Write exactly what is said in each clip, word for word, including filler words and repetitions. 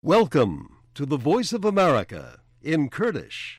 Welcome to the Voice of America in Kurdish.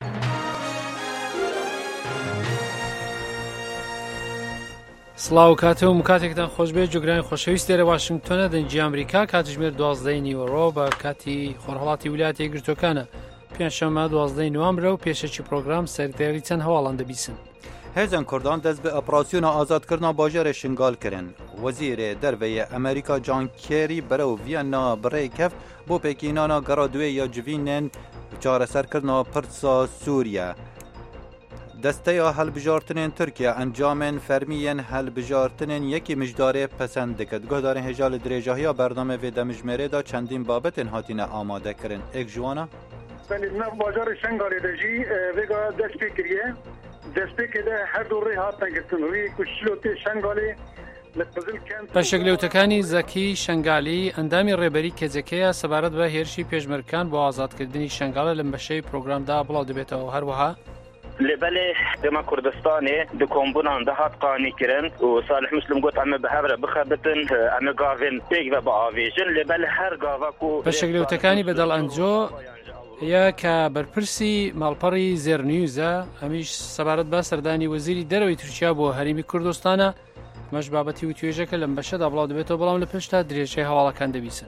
سڵاو کاتەوە کاتێکتان خۆشبێ جوگرانی خۆشەویست لێرە واشنگتۆنە دەنجی ئەمریکا کاتژمێر دوازدەی نیوەڕۆ بە کاتی خۆرهەڵاتی ویلایەتە یەکگرتووەکانە پێنجشەممە دوازدەی نوامبرە و پێشەکی پرۆگرام سەردێڕی چەند هەواڵان دەبیسن. هێزن کوردان دەست بە ئۆپراسیۆنە ئازادکردنا باژێرە شنگال kirin. Wezîrê Derveyê Amerîka John Kerry berew Viyana birêk kef bo pêkînana gera duê ya civînên çareserkirina Pirsa Sûriye. Desteya helbijartinên Tirkiye encamên fermiyên helbijartinên yekî mijdarê pesend dikir. Guhdarên hêja li dirêjahiya berdamê vê demijmêrê da çendîn babetên hatine amadekirin. Êk ji wan e? Nav bajarê Şengalê de jî vêga dest pê kiriye. Destpêkê de her du rê hatin girtin. Rê ku şilotê Şengalê بەشەکلێوتەکانی زەکی شەنگالی ئەندامی ڕێبەری کێزەکەیە سەبارەت بە هێرشی پێشمەرگەکان بۆ ئازادکردنی شەنگالە لەم بەشەی پرۆگرامدا بڵاو دەبێتەوە. هەروەها لبلي دما كردستاني دو كومبونان ده هات قاني كرن وصالح مسلم قلت عم بهبره بخبتن عم قافن تيك بابيجن لبل هر قافكو بەشەکلێوتەکانی بەدەڵ ئەنجۆ یا کە بەرپرسی ماڵپەڕی زێرنیوزە ئەمیش سەبارەت بە سەردانی وەزیری دەرەوەی تورکیا بۆ هەرێمی کوردستانە مەش بابەتی و توێژەکە لەم بەشەدا بڵاو دەبێتەوە بەڵام لە پێشتا درێژەی هەواڵەکان دەبیسن.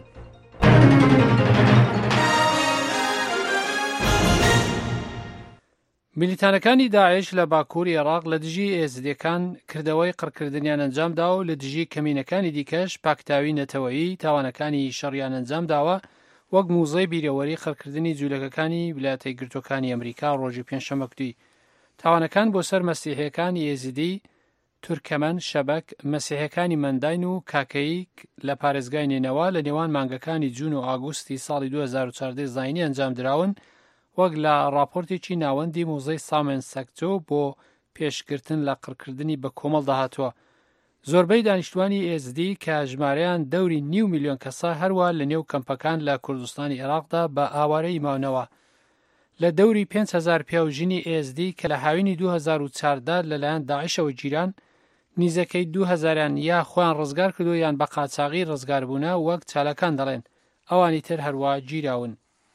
میلیتانەکانی داعش لە باکووری عێراق لە دژی ئێزدیەکان کردەوەی قڕکردنیان ئەنجامدا و لە دژی کەمینەکانی دیکەش پاکتاوی نەتەوەیی تاوانەکانی شەڕیان ئەنجامداوە وەک موزەی بیرەوەری قڕکردنی جوولەکەکانی ویلایەتە یەکگرتووەکانی ئەمریکا ڕۆژی پێنجشەممە کوتی. تاوانەکان بۆ سەر مەسیحیەکانی ئێزیدی، تورکەمەن، شەبەک، مەسیحیەکانی مەنداین و کاکەیک لە پارێزگای نێنەوە لە نێوان مانگەکانی جوون و ئاگوستی ساڵی دوو هەزار و چواردە زاینی ئەنجام دراون وەک لە راپۆرتێکی ناوەندی موزەی سامێن سەکتۆ بۆ پێشگرتن لە قڕکردنی بە کۆمەڵ داهاتووە. زۆربەی دانیشتوانی ئێزدی کە ژمارەیان دەوری نیو میلیۆن کەسە هەروە لە نێو کەمپەکان لە کوردستانی عێراقدا بە ئاوارەی ماونەوە. لە دەوری پێنج هەزار پیاوژینی ئێزدی کە لە هاوینی دوو هەزار و چواردە لەلایەن داعشەوە گیران نیزەکەی دوو هەزاریان یا خۆیان ڕزگار کردو یان بە قاچاغی ڕزگاربوونە وەک چالەکان دەڵێن ئەوانی تر هەروە گیراون.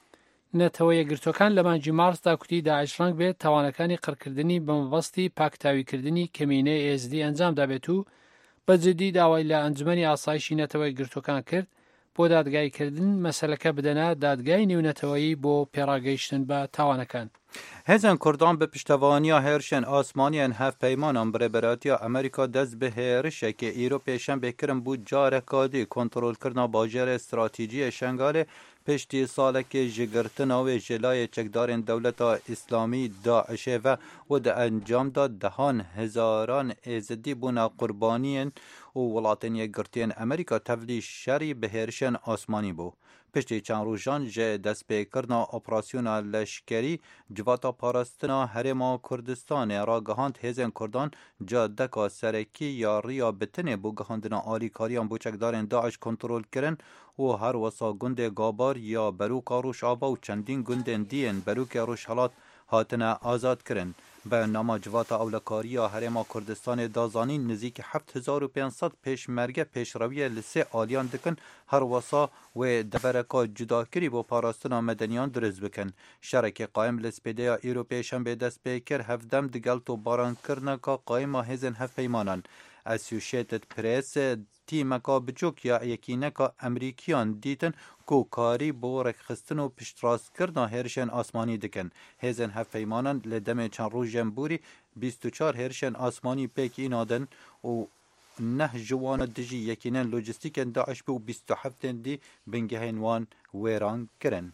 نەتەوە یەکگرتووەکان لە مانگی مارسدا کوتی داعش ڕەنگ بێت تاوانەکانی قڕکردنی بە مەبەستی پاکتاویکردنی کەمینەی ئێزدی ئەنجام دابێت و بەجددی داوای لە ئەنجومەنی ئاسایشی نەتەوە یەکگرتووەکان کرد بۆ دادگایکردن مەسەلەکە بدەنە دادگای نێونەتەوەیی بۆ پێڕاگەیشتن بە تاوانەکان. هێزن کوردان بە پشتەوانیا هێرشên ئاسمانیان هەفپەیمانان برێبەراتیا ئەمریکا دەست بە هێرشێکی ئیرۆ پێشەمبێ بوو جارێکادی کۆنتڕۆلکردنا باژێرە استراتیجیە شەنگالê پشتی سالێکی ژگرتنا wê ji layê çekdarên dewleta îslamî Daişê ve û di encamda dehan hezaran êzidî bûna qurbaniyên û welatên yekgirtiyên Amerîka tevlî şerî bi hêrişên asmanî bû. Piştî çend rojan ji destpêkirina operasyona leşkerî civata parastina Herêma Kurdistanê ragihand hêzên Kurdan cadeka serekî ya rêya bitinê bû gihandina alîkariyan bû çekdarên Daeş kontrol kirin û her wesa gundê Gabar ya Berûka Rojava û çendîn gundên dîyên Berûkê Rojhilat hatine azad kirin. Bernama civata awlekariya Herêma Kurdistanê da zanîn nizîkî heft hezar û pênc sed pêşmerge pêşreviyê li sê aliyan dikin her wesa wê devereka cudakirî bۆ parastina medeniyan diriz bikin. Şerekê qayîm li spêdeya îro pêşembe dest pê kir hevdem digel topbarankirineka qayîma hêzên hevpeymanan. Associated Press tîmeka biçûk ya yekîneka Emerîkiyan dîtin ku karî bo rêxistin û piştrastkirina hêrişên asmanî dikin. Hêzên hevpeymanan li demê çend rojên borî bîst û çar hêrişên asmanî pêk înadin û neh ji wan dijî yekînên lojîstîkên Daeş bû û bîst û heftên dî bingehên wan wêran kirin.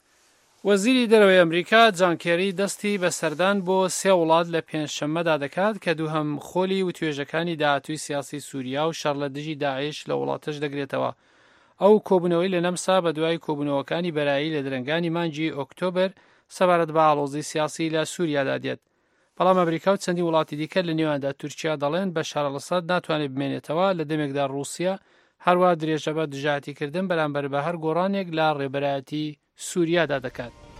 وەزیری دەرەوەی ئەمریکا جان کێری دەستی بە سەردان بۆ سێ وڵات لە پێنجشەممەدا دەکات کە دووهەم خۆلی و توێژەکانی داهاتووی سیاسی سووریا و شەڕ لە دژی داعش لە وڵاتەش دەگرێتەوە. ئەو کۆبوونەوەی لە نەمسا بە دوای کۆبوونەوەکانی بەرایی لە درەنگانی مانگی ئۆکتۆبر سەبارەت بە ئاڵۆزی سیاسی لە سووریادا دێت. بەڵام ئەمریکا و چەندی وڵاتی دیکە لە نێواندا تورکیا دەڵێن بەشار ئەڵەسەد ناتوانێت بمێنێتەوە لە دەمێکدا ڕووسیا هەروە درێژە بە دژایەتیکردن بەرامبەر بە هەر گۆڕانێک لە ڕێبەرایەتی سووریادا دەکات.